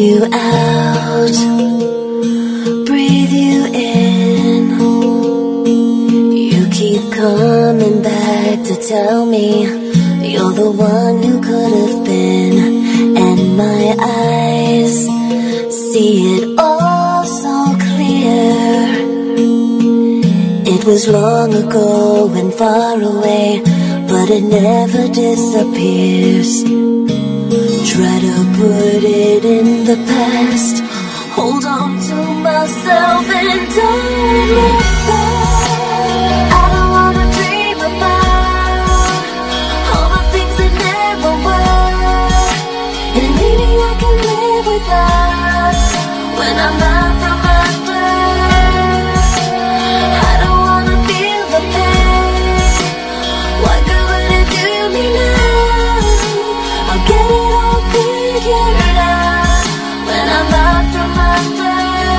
you out, breathe you in. You keep coming back to tell me you're the one who could have been, and my eyes see it all so clear. It was long ago and far away, but it never disappears. Try to put it in the past, hold on to myself and don't look back. I don't wanna dream about all the things that never were, and maybe I can live without when I'm not from under. I don't wanna feel the pain. What good would it do me now? I'll get it all figured out when I'm not from under.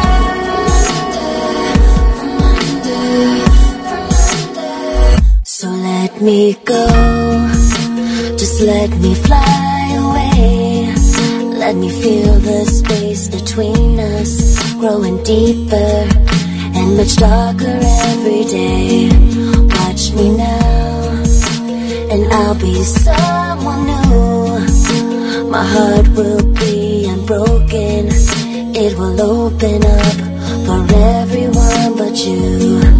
So let me go, just let me fly away. Let me feel the space between us growing deeper and much darker every day. Watch me now, and I'll be someone new. My heart will be unbroken, it will open up for everyone but you.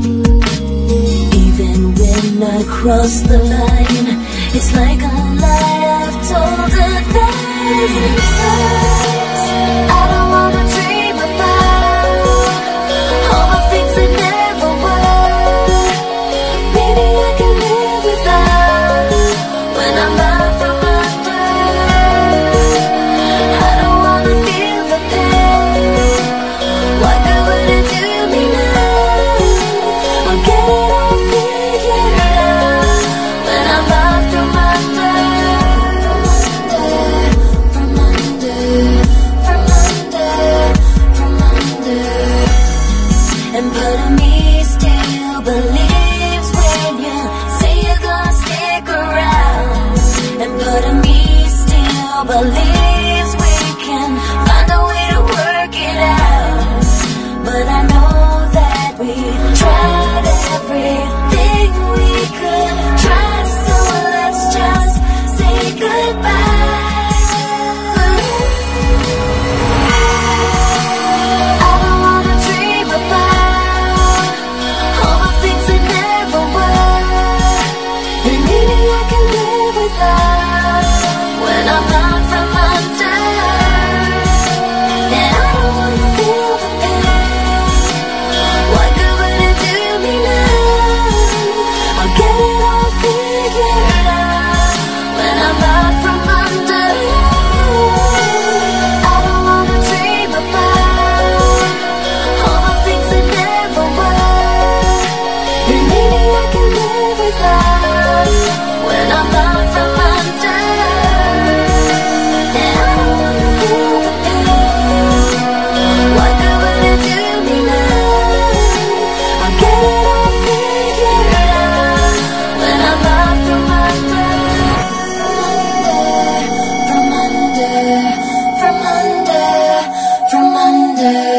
Even when I cross the line, it's like a lie I've told 1,000 times. I don't wanna dream about all the things that never were. Maybe I can live without when I'm not from under. I don't wanna feel the pain. What good would it do me now? I'll get it all figured out when I'm not from under. From under. And part of me still believes when you say you're gonna stick around. And part of me still believes we can find a way to work it out. But I know that we tried everything we could try, so let's just say goodbye. I don't wanna dream about all the things that never were, and maybe I can live without when I'm not from under. And I don't wanna feel the pain. What good would it do me now? I'll get it all figured out when I'm not from under. I don't wanna dream about all the things that never were, and maybe I can live without when I'm not from under. And I don't wanna feel the pain. What good would it do me now? I'll get it all figured out when I'm not from under. From under.